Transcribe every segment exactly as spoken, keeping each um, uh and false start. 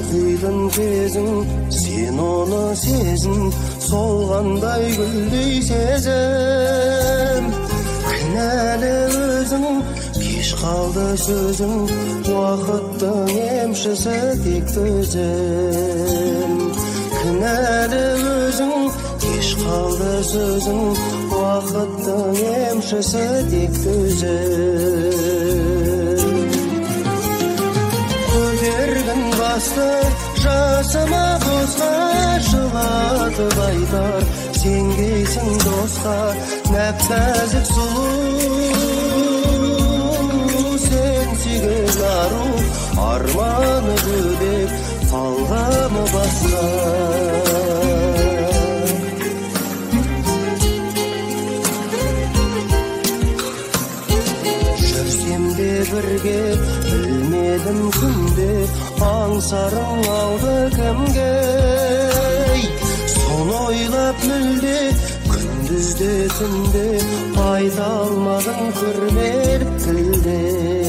қиылын кезің, сен оны сезін, солғандай гүлдей сезім. Кінәлі өзің, кеш қалды сөзің, уақыттың емшісі тек төзім. Кінәлі өзің, кеш қалды сөзің, уақыттың емшісі тек төзім. Көтергін басты жасыма босқа, жылатып айтар сенгейсің досқа, нәп-нәзік сұлу сен сүйген ару, арманы бөлек қалғаны басқа. Жүрсем де бірге білмедім күнде, аңсарың алды кімге. Соны ойлап мүлде күндізде түнде, айта алмадың көрмеліп тілде.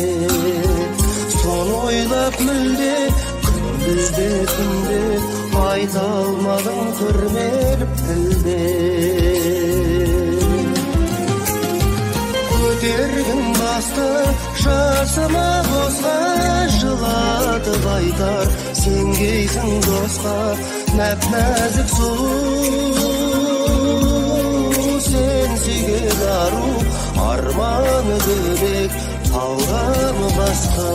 Соны ойлап мүлде күндізде түнде, айта алмадың көрмеліп тілде. Көтергін басты жасыма босқа, жылатып айтар сенгейсің досқа, нәп-нәзік сұлу сен сүйген ару, арманы бөлек талғамы басқа.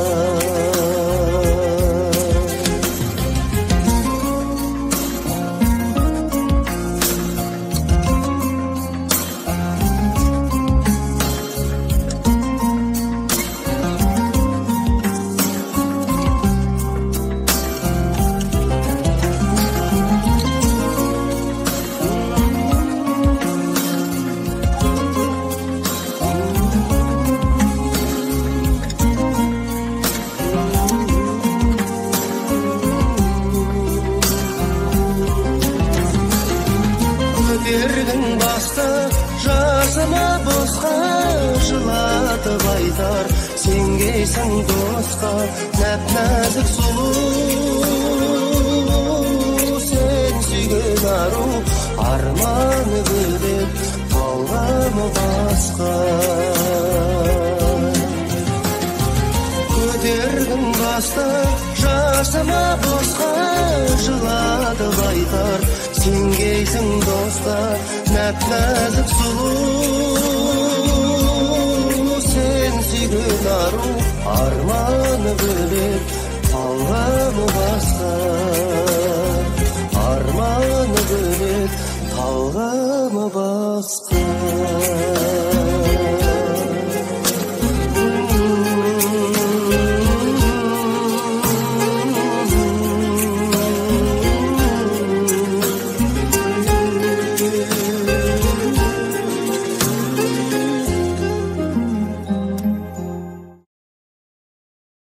Көтергін басты жасыма босқа, жылатып айтар сенгейсің досқа, нәп-нәзік сұлу сен сүйген ару, арманы бөлек талғамы басқа. Көтергін басты жасыма босқа, жылатып айтар сенгейсің досқа, нәп-нәзік сұлу сен сүйген ару, арманы бөлек талғамы басқа. Арманы бөлек талғамы басқа.